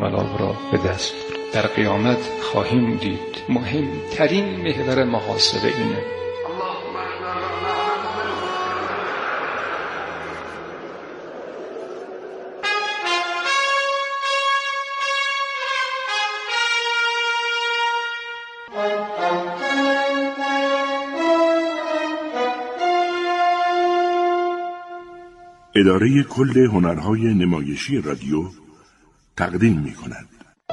انقلاب را به دست. در قیامت خواهیم دید مهمترین محور محاسبه اینه. اداره کل هنرهای نمایشی رادیو تقدیم می‌کند.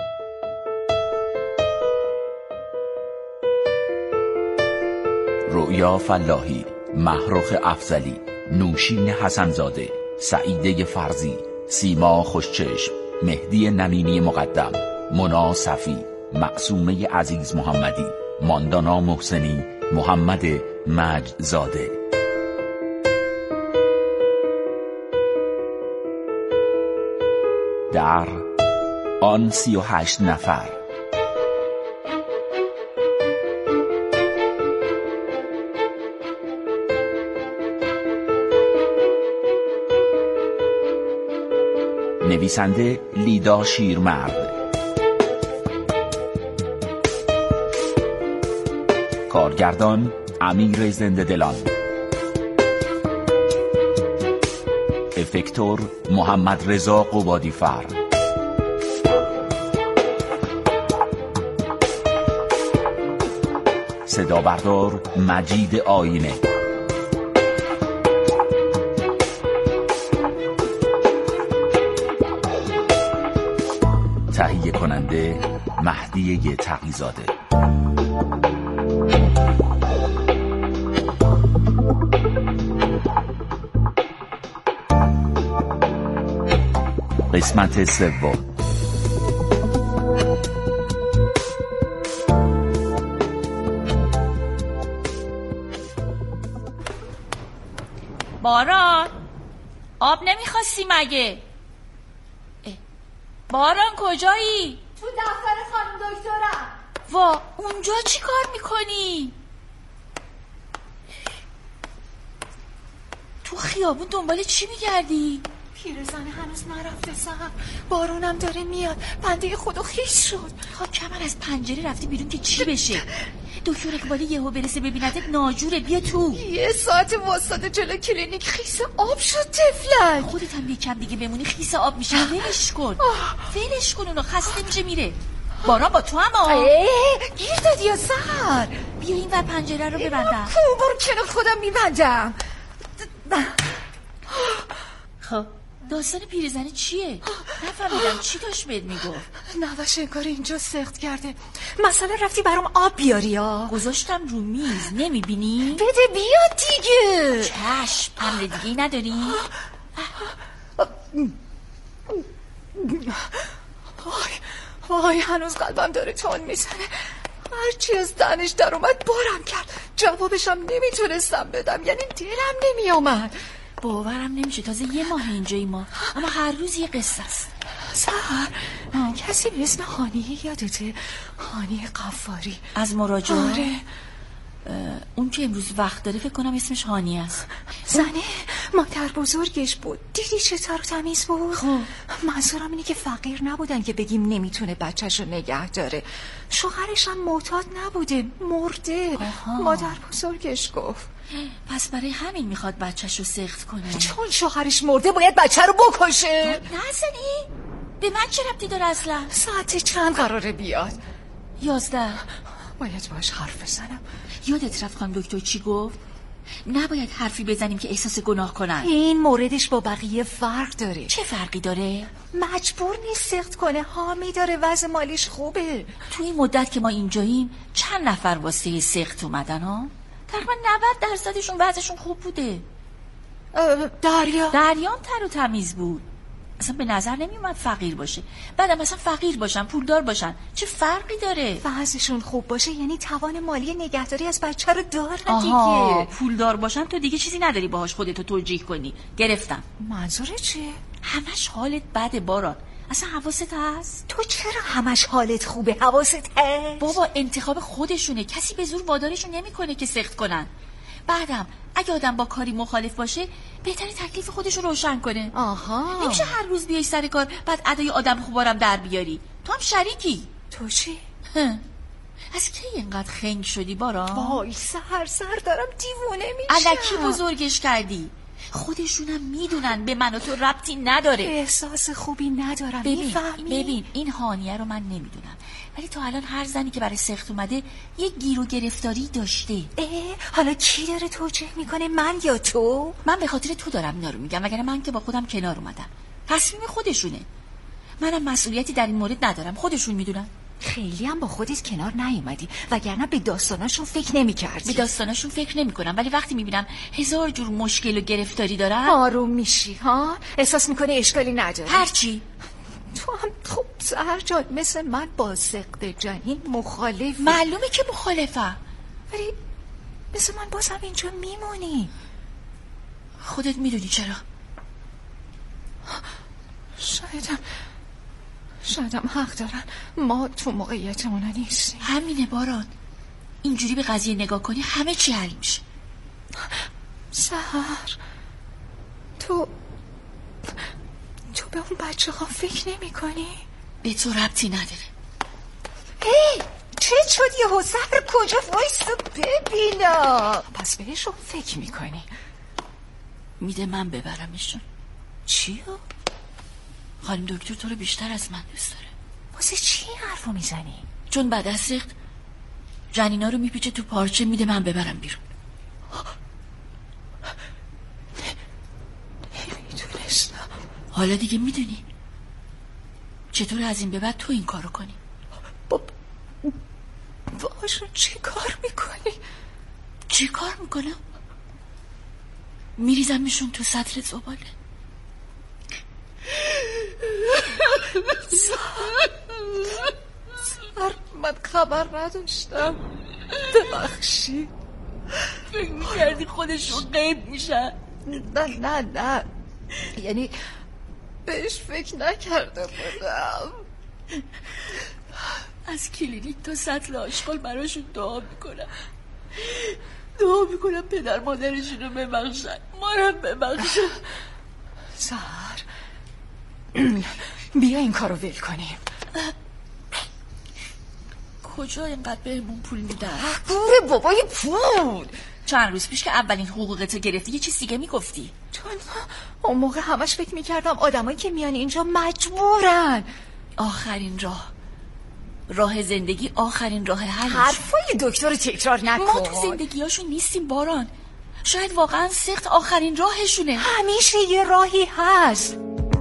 رؤیا فلاحی، محروخ افضلی، نوشین حسنزاده، سعیده فرزی، سیما خوشچشم، مهدی نمینی مقدم، منا صفی، معصومه عزیز محمدی، ماندانا محسنی، محمد مجدزاده. در آن 38 نفر نویسنده لیدا شیرمرد، کارگردان امیر زنده دلان، افکتور محمد رضا قبادی فر، صدا بردار مجید آینه، تهیه کننده مهدی تقی‌زاده. قسمت سوم. باران، آب نمیخواستی مگه؟ باران کجایی؟ تو دفتر خانم دکترم. وا، اونجا چی کار میکنی؟ تو خیابون دنبال چی میگردی؟ پیرزنه هنوز نرفته صاحب، بارونم داره میاد، بنده خدا خیس شد. خب کمر از پنجره رفتی بیرون که چی بشه؟ دکتر اقبالی یهو برسه ببیندت ناجوره، بیا تو. یه ساعت واسطه جلو کلینیک خیس آب شد تفلک. خودت هم یکم دیگه بمونی خیس آب میشه. ولش کن ولش کن، اونو خسته میشه میره. باران با تو هم گیر دادی یا سر. بیا این ور پنجره رو ببندم. برو کنار خودم میبندم. خب داستان پیرزنه چیه؟ نفهمیدم چی داشت بهت میگفت؟ نوش انگار اینجا سخت کرده. مثلا رفتی برام آب بیاری یا؟ گذاشتم رو میز، نمیبینی؟ بده بیاد دیگه. چشم، امر دیگه نداری؟ وای هنوز قلبم داره تون میزنه. هرچی از دهنش در اومد بارم کرد. جوابشم نمیتونستم بدم، یعنی دلم نمیامد. باورم نمیشه تازه یه ماه اینجایی ما، اما هر روز یه قصه است. سهر، کسی به اسم هانیه یادته؟ هانیه قفاری از مراجعه؟ آره. اون که امروز وقت داره فکر کنم اسمش هانیه است. زنه مادر بزرگش بود. دیدی چه تر و تمیز بود؟ خب منظورم اینه که فقیر نبودن که بگیم نمیتونه بچه‌شو نگه داره. شوهرش هم معتاد نبوده، مرده. مادر بزرگش گفت. پس برای همین میخواد بچه‌شو سخت کنه. چون شوهرش مرده باید بچه رو بکشه. نزنی؟ به من چه ربطی داره اصلا؟ ساعت چند قراره بیاد؟ 11. باید باش حرف بزنم. یادت رفت خانم دکتر چی گفت؟ نباید حرفی بزنیم که احساس گناه کنن. این موردش با بقیه فرق داره. چه فرقی داره؟ مجبور نیست سخت کنه، حامی داره، وضع مالیش خوبه. تو این مدت که ما اینجاییم چند نفر واسه سخت اومدن ها؟ تقریبا 90% وضعشون خوب بوده. دریام تر و تمیز بود. اصلا به نظر نمیومد فقیر باشه. بعدم اصلا فقیر باشن پولدار باشن چه فرقی داره؟ وضعشون خوب باشه یعنی توان مالی نگهداری از بچه رو دارن دیگه. دیگه. پولدار باشن تو دیگه چیزی نداری باهاش خودتو توجیه کنی. گرفتم. منظوره چیه؟ همش حالت بده باران. اصلا حواست هست؟ تو چرا همش حالت خوبه؟ حواست هست؟ بابا انتخاب خودشونه، کسی به زور وادارشون نمیکنه که سخت کنن. بعدم اگه آدم با کاری مخالف باشه بهتره تکلیف خودش رو روشن کنه. آها، نمیشه هر روز بیای سر کار بعد ادای آدم خوبارم در بیاری. تو هم شریکی. تو چی؟ از کی اینقدر خنگ شدی باران؟ وای سر دارم دیوونه میشم. الکی بزرگش کردی. خودشونم میدونن به من و تو ربطی نداره. احساس خوبی ندارم. ببین این هانیه رو من نمیدونم، ولی تا الان هر زنی که برای سخت اومده یه گیر و گرفتاری داشته. حالا کی داره توجیه میکنه، من یا تو؟ من به خاطر تو دارم اینا رو میگم، وگرنه من که با خودم کنار اومدم. تصمیم خودشونه. منم مسئولیتی در این مورد ندارم، خودشون میدونن. خیلی هم با خودت کنار نیومدی، وگرنه به داستاناشون فکر نمی‌کردی. به داستاناشون فکر نمی‌کنم، ولی وقتی میبینم هزار جور مشکل و گرفتاری دارن آروم میشی ها؟ احساس میکنی اشکالی نداره؟ هرچی. تو هم خب سهر جان مثل من با سقط جنین مخالفی. معلومه که مخالفم، ولی مثل من بازم اینجا میمونی. خودت میدونی چرا. شایدم حق دارن، ما تو موقعیتمون نیستیم. همینه باران، اینجوری به قضیه نگاه کنی همه چی حل میشه. سهر تو به اون بچه ها فکر نمی کنی؟ به تو ربطی نداره. چه شد یهو؟ سهر کجا؟ وایسا ببینم. پس بهشون فکر میکنی؟ میده من ببرمشون. چیو؟ خانم دکتر تو رو بیشتر از من دوست داره. واسه چی حرفو میزنی؟ چون بعد از سخت جنینا رو میپیچه تو پارچه میده من ببرم بیرون. نمیدونستم. حالا دیگه میدونی. چطور از این به بعد تو این کارو کنی؟ باشون چی کار میکنی؟ چی کار میکنم؟ میریزمشون تو سطل زباله. سر من خبر نداشتم، ببخشی. فکر میکردی خودشون غیب میشن؟ نه یعنی بهش فکر نکرده بودم. از کلینیک تا سطل آشغال براشون دعا میکنم پدر مادرشون رو ببخشن، ما رو ببخشن. سهر بیا این کارو ول کنیم. کجا اینقدر بهمون پول میدن؟ بوره بابای پول. چند روز پیش که اولین حقوقتو گرفتی یه چیز دیگه میگفتی. چون اون موقع همش فکر میکردم آدمایی که میان اینجا مجبورن. آخرین راه زندگی آخرین راه حل. حرفای دکتر رو تکرار نکن. ما تو زندگیاشون نیستیم باران. شاید واقعا سخت آخرین راهشونه. همیشه یه راهی هست.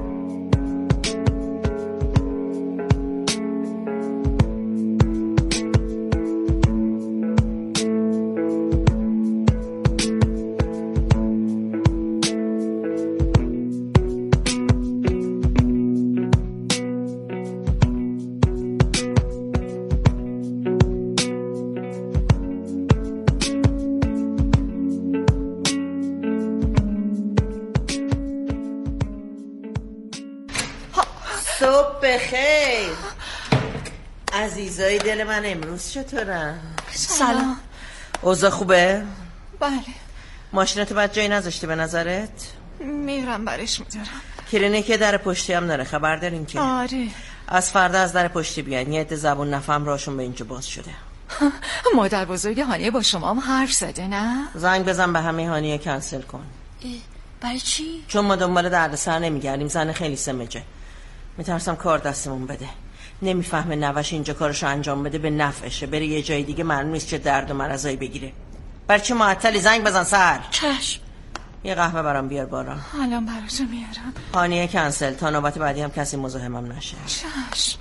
صبح بخیر عزیزای دل من، امروز چطورن؟ سلام. اوضاع خوبه؟ بله. ماشینتو بعد جایی نذاشتی به نظرت؟ میرم برش میدارم. کلینیک در پشتی هم داره، خبر دارین که؟ آره. از فردا از در پشتی بیان، یه عده زبون نفهم راشون به اینجا باز شده. مادر بزرگ هانیه با شما هم حرف زده نه؟ زنگ بزن به همه هانیه کنسل کن. برای چی؟ چون ما دنبال دردسر نمیگردیم، زن خیلی سمجه، میترسم کار دستمون بده. نمیفهمه نوش اینجا کارشو انجام بده به نفعشه، بره یه جای دیگه معلوم نیست چه درد و مرضایی بگیره. برای چی معطلی؟ زنگ بزن سر. چشم. یه قهوه برام بیار باران. الان براتو میارم. هانیه کنسل، تا نوبت بعدی هم کسی مزاحمم نشه. چشم.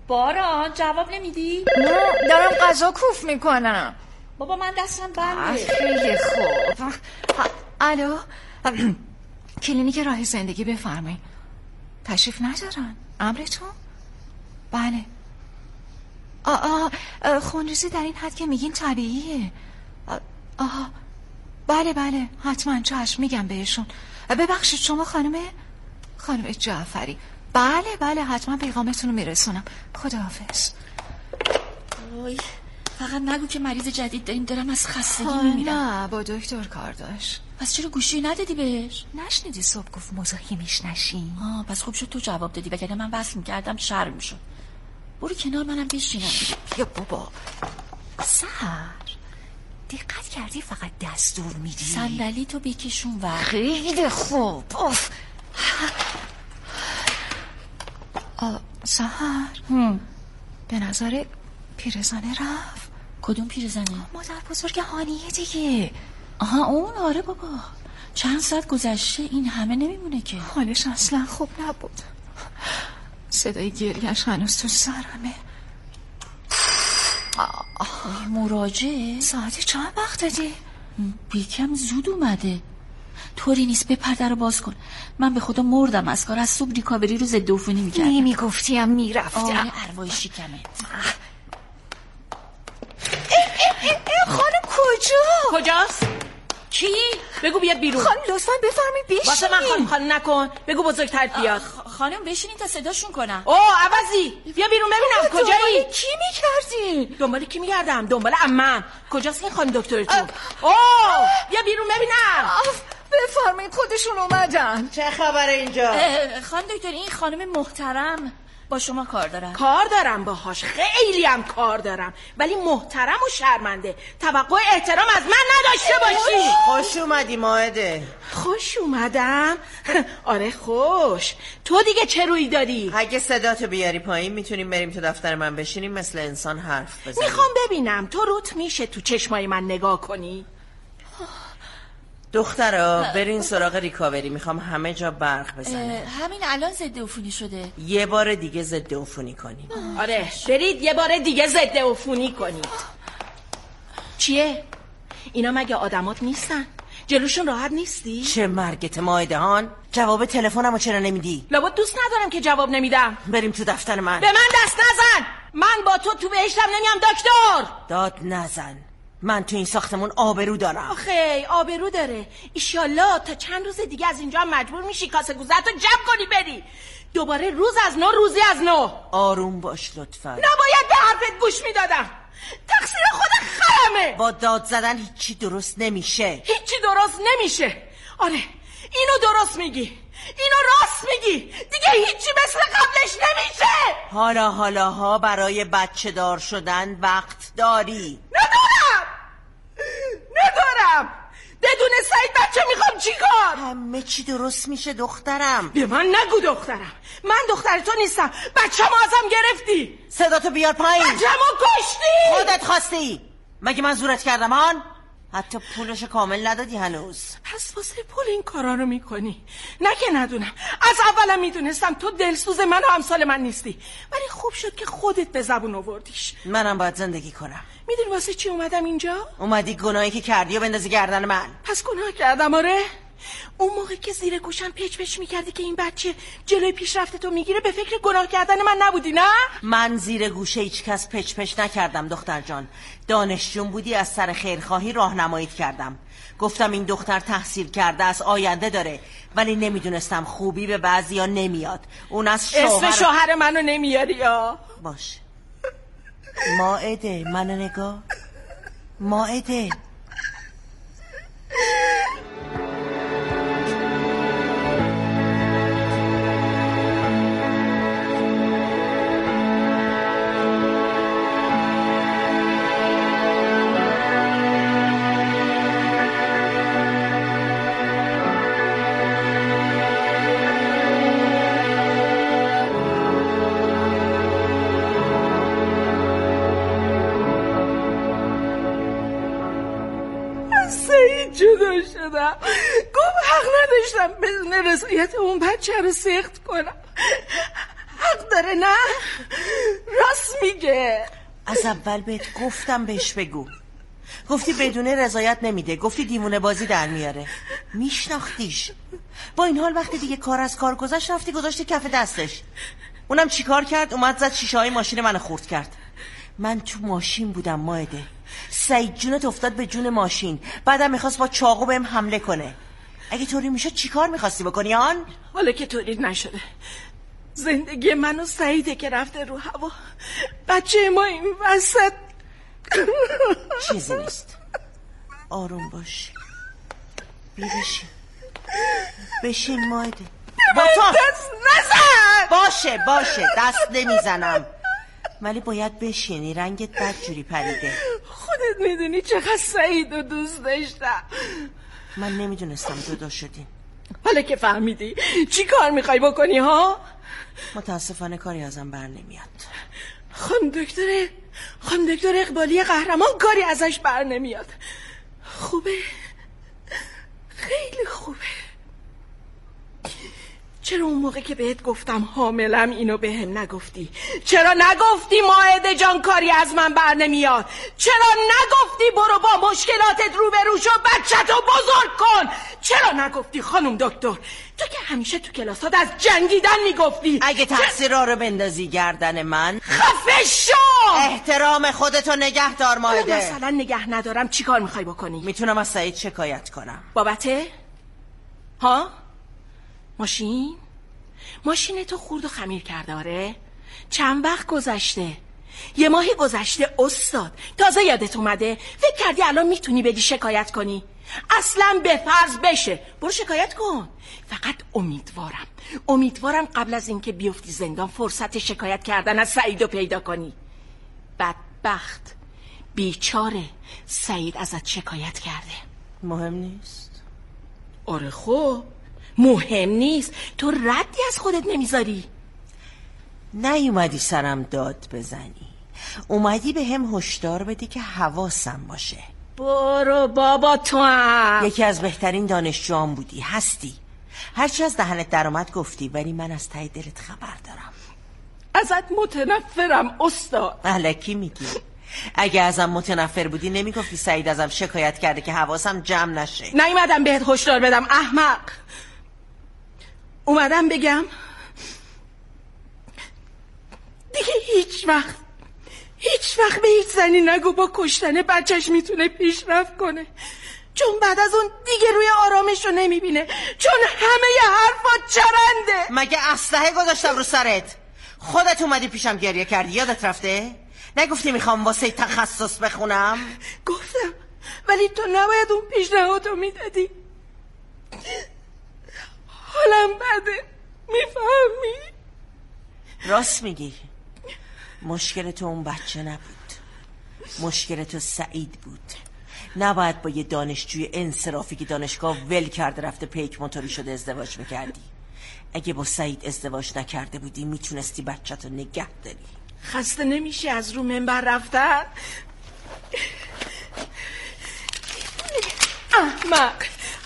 باران جواب نمیدی؟ نه دارم غذا کوف میکنم. بابا من دستم بنده. خیلی خوب. الو کلینیک راه زندگی بفرمایید. تشریف ندارن؟ امرتون؟ بله. خونریزی در این حد که میگین طبیعیه. بله حتما چشم میگم بهشون. ببخشید شما خانم جعفری؟ بله حتما پیغامتون رو میرسونم. خداحافظ. فقط نگو که مریض جدید دارم از خستگی میمیرم. نه با دکتر کار داشت. پس چرا گوشی ندادی بهش؟ نشنیدی صبح گفت مزاحمش نشین؟ پس خوب شد تو جواب دادی، وگرنه من وصل میکردم شرم میشد. برو کنار منم بشینم. بیا بابا. سحر دقت کردی فقط دستور میدی؟ صندلی تو بکشون و خیلی خوب. سحر به نظر پیرزنه رفت. کدوم پیرزنه؟ مادر بزرگ هانیه دیگه. اون آره بابا، چند ساعت گذشته این همه نمیمونه که. حالش اصلا خوب نبود. صدای گریه‌اش هنوز تو سرمه. مراجعه؟ ساعتی چند وقت دادی؟ یکم زود اومده. طوری نیست، بپر در رو باز کن. من به خدا مردم از کار. از صبح ریکاوری رو ضد عفونی میکردم. نمیگفتیم میرفتم. آره ارواح شکمه. خانم کجاست؟ کی؟ بگو بیاد بیرون. خانم لطفاً بفرمایید بشین. واسه من خانم نکن. بگو بزرگتر بیاد. خانم بشینین تا صداشون کنم. عوضی بیا بیرون ببینم کجایی. کی میکردی؟ دنبال کی میگردم؟ دنبال عمم. کجاست این خانم دکترتون؟ بیا بیرون ببینم. بفرمایید خودشون اومدن. چه خبره اینجا؟ خانم دکتر این خانم محترم با شما کار دارم. کار دارم باهاش، خیلی هم کار دارم، ولی محترم و شرمنده. توقع احترام از من نداشته باشی. خوش اومدی مائده. خوش اومدم؟ آره خوش. تو دیگه چه روی داری؟ اگه صداتو بیاری پایین میتونیم بریم تو دفتر من بشینیم مثل انسان حرف بزنیم. میخوام ببینم تو روت میشه تو چشمای من نگاه کنی؟ دخترا برین سراغ ریکاوری، میخوام همه جا برق بزنه. همین الان ضد عفونی شده. یه بار دیگه ضد عفونی کنیم. آره برید یه بار دیگه ضد عفونی کنید. چیه؟ اینا مگه آدمات نیستن؟ جلوشون راحت نیستی؟ چه مرگت مائده هان؟ جواب تلفنمو چرا نمیدی؟ لابد دوست ندارم که جواب نمیدم. بریم تو دفتر من. به من دست نزن. من با تو بهشتم نمیام دکتر. داد نزن. من تو این ساختمون آبرو دارم. آخه آبرو داره. ایشالله تا چند روز دیگه از اینجا مجبور میشی کاسه گوزتو جمع کنی بری. دوباره روز از نو روزی از نو. آروم باش لطفا. نباید به حرفت گوش میدادم. تقصیر خود خرمه. با داد زدن هیچی درست نمیشه. هیچی درست نمیشه. آره اینو درست میگی، اینو راست میگی. دیگه هیچی مثل قبلش نمیشه. حالا برای بچه دار شدن وقت داری. ندارم. بدون سعید بچه میخوام چیکار؟ همه چی درست میشه دخترم. به من نگو دخترم. من دختر تو نیستم. بچه‌مو ازم گرفتی. صداتو بیار پایین. بچه‌مو کشتی. خودت خواستی. مگه من زورت کردم هان؟ حتی پولش کامل ندادی هنوز. پس واسه پول این کارا رو میکنی؟ نه که ندونم. از اولم میدونستم تو دلسوز من و امثال من نیستی، ولی خوب شد که خودت به زبون آوردیش. منم باید زندگی کنم. میدونی واسه چی اومدم اینجا؟ اومدی گناهی که کردی و بندازی گردن من. پس گناه کردم آره؟ اون موقع که زیر گوشم پچ میکردی که این بچه جلوی پیشرفت تو میگیره به فکر گناه کردن من نبودی نه؟ من زیر گوشه هیچ کس پچ نکردم دختر جان. دانشجون بودی، از سر خیرخواهی راهنماییت کردم. گفتم این دختر تحصیل کرده است، آینده داره، ولی نمیدونستم خوبی به بعضیا نمیاد. اون از اسم شوهر منو نمیاری یا؟ باشه مائده منو نگاه. مائده جدا شدم. گفت حق نداشتم بدون رضایت اون بچه رو سخت کنم. حق داره نه؟ راست میگه. از اول بهت گفتم بهش بگو. گفتی بدون رضایت نمیده، گفتی دیوونه بازی در میاره. میشناختیش. با این حال وقتی دیگه کار از کار گذشت رفتی گذاشتی کف دستش. اونم چیکار کرد؟ اومد زد شیشه های ماشین منو خورد کرد. من تو ماشین بودم مائده. سعید جونت افتاد به جون ماشین. بعدم میخواست با چاقو بهم حمله کنه. اگه طوری میشد چیکار میخواستی بکنی آن؟ حالا که طوری نشده، زندگی من و سعیده که رفته رو هوا. بچه ما این وسط چیزی نیست. آروم باش. بشین. بشین مائده. با دست نزن. باشه دست نمیزنم، ولی باید بشینی. رنگت بدجوری پریده. خودت میدونی چقدر سعید رو دوست داشتم. من نمیدونستم جدا شدیم. حالا که فهمیدی چی کار میخوای بکنی ها؟ متاسفانه کاری ازم بر نمیاد. خانم دکتر اقبالی قهرمان کاری ازش بر نمیاد. خوبه، خیلی خوبه. چرا اون موقع که بهت گفتم حاملم اینو بهم نگفتی؟ چرا نگفتی مائده جان کاری از من بر نمیاد؟ چرا نگفتی برو با مشکلاتت روبرو شو بچه‌تو بزرگ کن؟ چرا نگفتی خانم دکتر؟ تو که همیشه تو کلاسات از جنگیدن میگفتی. اگه تقصیر رو بندازی گردن من، خفه شو! احترام خودتو نگه دار مائده. مثلا نگه ندارم چی کار میخوای بکنی؟ میتونم از سعید شکایت کنم. بابته؟ ها؟ ماشین تو خورد و خمیر کرده آره؟ چند وقت گذشته؟ 1 ماه گذشته استاد. تازه یادت اومده؟ فکر کردی الان میتونی بدی شکایت کنی؟ اصلا به فرض بشه برو شکایت کن. فقط امیدوارم قبل از اینکه بیفتی زندان فرصت شکایت کردن از سعیدو پیدا کنی. بدبخت بیچاره سعید ازت شکایت کرده. مهم نیست. آره خب مهم نیست. تو ردی از خودت نمیذاری. نیومدی سرم داد بزنی، اومدی به هم هشدار بدی که حواسم باشه. برو بابا تو هم یکی از بهترین دانشجوام بودی، هستی. هرچی از دهنت در اومد گفتی، ولی من از ته دلت خبر دارم. ازت متنفرم استاد. الکی میگی. اگه ازم متنفر بودی نمیگفتی سعید ازم شکایت کرده که حواسم جمع نشه. نیومدم بهت هشدار بدم احمق. اومدم بگم دیگه هیچ وقت به هیچ زنی نگو با کشتن بچهش میتونه پیشرفت کنه، چون بعد از اون دیگه روی آرامش رو نمیبینه، چون همه حرفات چرنده. مگه اسلحه گذاشتم رو سرت؟ خودت اومدی پیشم گریه کردی، یادت رفته؟ نگفتی میخوام واسه تخصص بخونم؟ گفتم، ولی تو نباید اون پیشنهادو میدادی. حالم بده، میفهمی؟ راست میگی. مشکل تو اون بچه نبود، مشکل تو سعید بود. نباید با یه دانشجوی انصرافی که دانشگاه ول کرده رفته پیک موتوری شده ازدواج میکردی. اگه با سعید ازدواج نکرده بودی میتونستی بچه تو نگه داری. خسته نمیشی از رو منبر رفتن؟ احمق.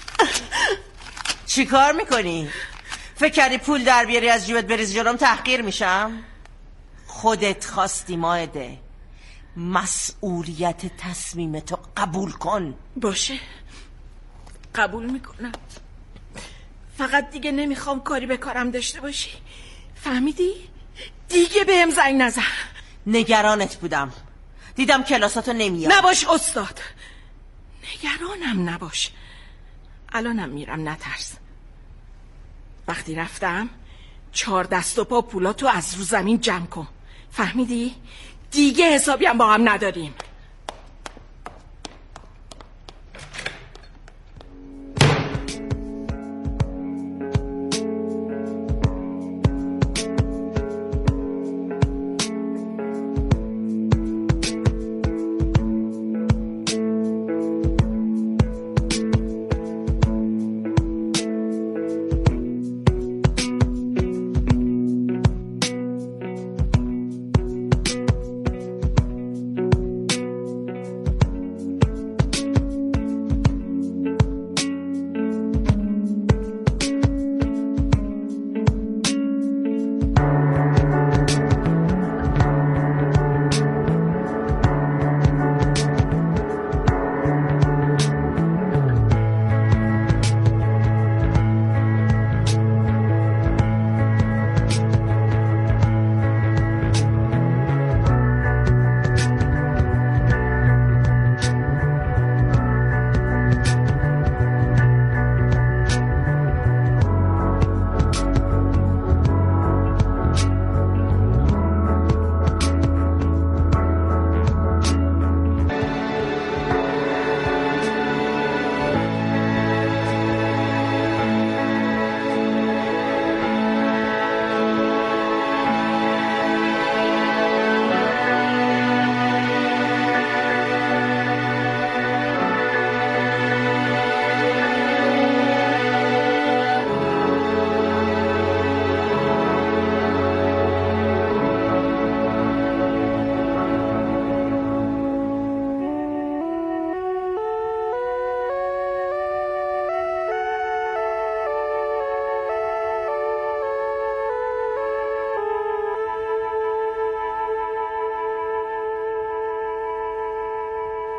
چی کار میکنی؟ فکر کردی پول در بیاری از جیبت بریزی جلوم تحقیر میشم؟ خودت خواستی مائده. مسئولیت تصمیمتو قبول کن. باشه، قبول میکنم. فقط دیگه نمیخوام کاری به کارم داشته باشی، فهمیدی؟ دیگه بهم زنگ نزن. نگرانت بودم، دیدم کلاساتو نمیاد. نباش استاد، نگرانم نباش. الانم میرم، نترس. وقتی رفتم 4 دست و پا پولاتو از رو زمین جمع کن، فهمیدی؟ دیگه حسابی هم با هم نداریم.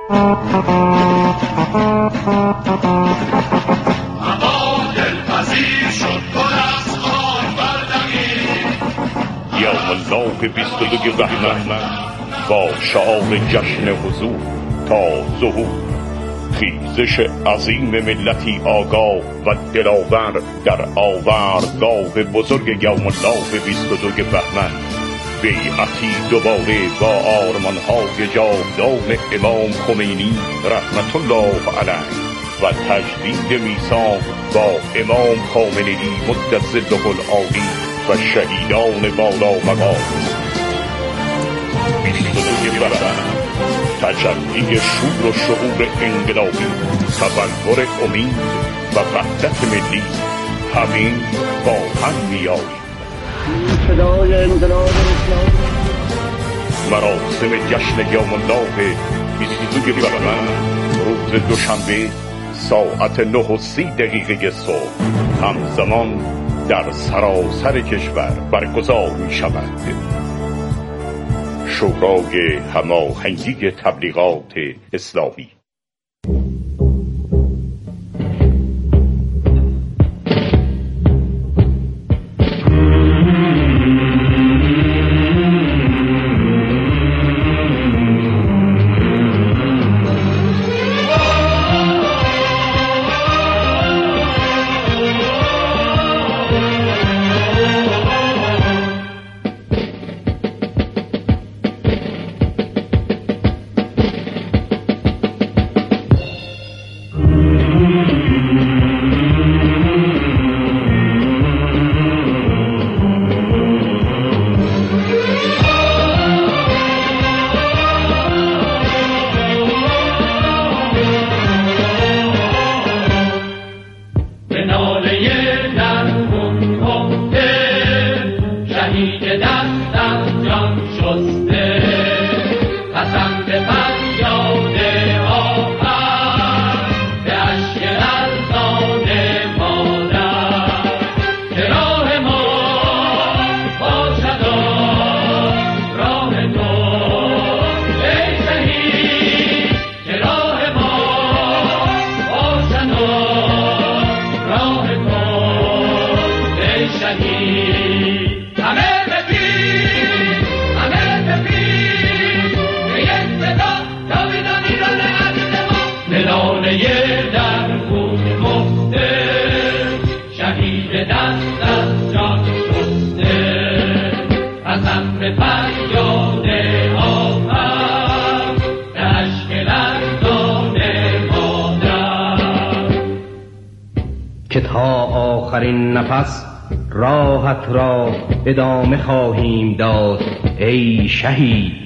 یوم الله 22 بهمن با شعار جشن حضور تا ظهور، خیزش عظیم ملتی آگاه و دلاور در آوردگاه بزرگ یوم الله 22 بهمن، بیعتی دوباره با آرمان‌های جاودان امام خمینی رحمت الله علیه و تجدید میثاق با امام خامنه‌ای مد ظله العالی و شهیدان بالا مقام. 22 بهمن تجلی شور و شعور انقلابی، تبلور امید و وحدت ملی، همین با هم می‌آییم. صدای انقلاب اسلامی. مراسم جشن یوم الله 22 بهمن روز دوشنبه ساعت 9:30 صبح همزمان در سراسر کشور برگزار می شود. شورای هماهنگی تبلیغات اسلامی. که تا آخرین نفس راحت را ادامه خواهیم داد ای شهید.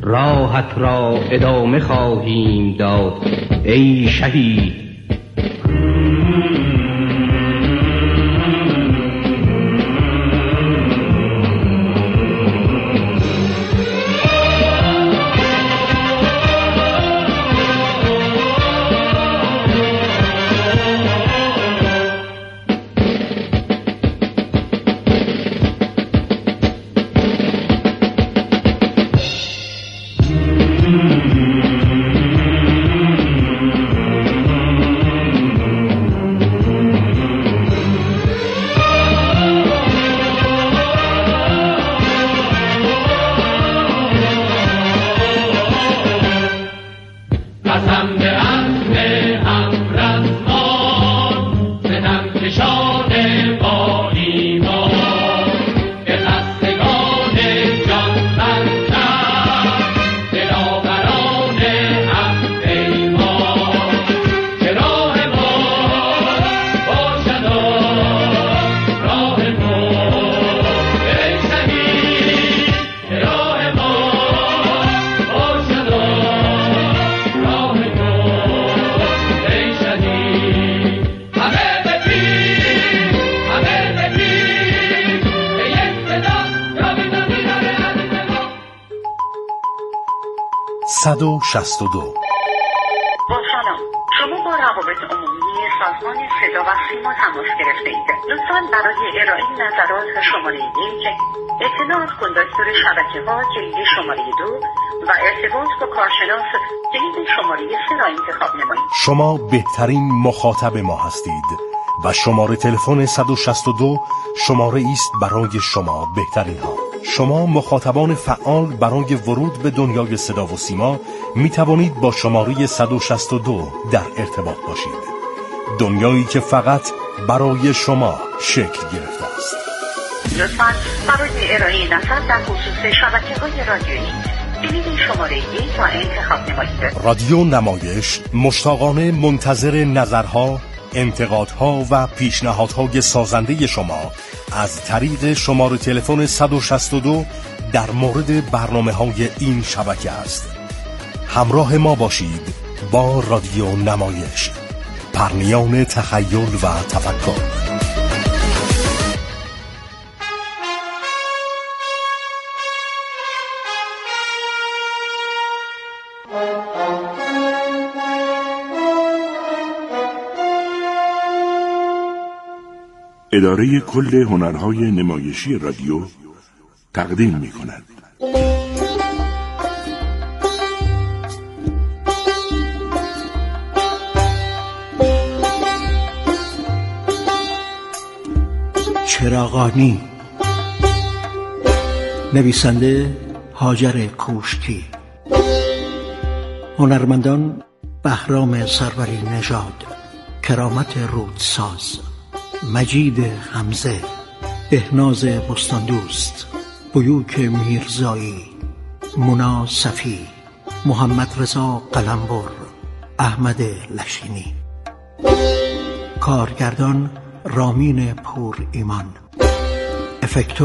راحت را ادامه خواهیم داد ای شهید. با سلام، شما با روابط عمومی سازمان صدا و سیما تماس گرفته اید. لطفاً برای ارائه نظرات شماره 1 اطلاعات کندکتور شبکه‌ها جلد شماره 2 و ارتباط با کارشناس جلد شماره 3 را انتخاب نمایید. شما بهترین مخاطب ما هستید و شماره تلفن 162 شماره است برای شما بهترین ها. شما مخاطبان فعال برای ورود به دنیای صدا و سیما می توانید با شماره 162 در ارتباط باشید. دنیایی که فقط برای شما شکل گرفته است. لطفاً برای ارائه نظر در خصوص شبکه‌های رادیویی کلید شماره 1 را انتخاب نمایید. رادیو نمایش مشتاقانه منتظر نظرها، انتقادها و پیشنهادهای سازنده شما از طریق شماره تلفن 162 در مورد برنامه‌های این شبکه است. همراه ما باشید با رادیو نمایش، پرنیان تخیل و تفکر. اداره کل هنرهای نمایشی رادیو تقدیم می‌کند. چراغانی، نویسنده هاجر کوشتی، هنرمندان بهرام سروری نژاد، کرامت رودساز، مجید حمزه، بهناز بستاندوست، بیوک میرزایی، مونا صفی، محمد رضا قلمبر، احمد لشینی. کارگردان رامین پور ایمان. افکتور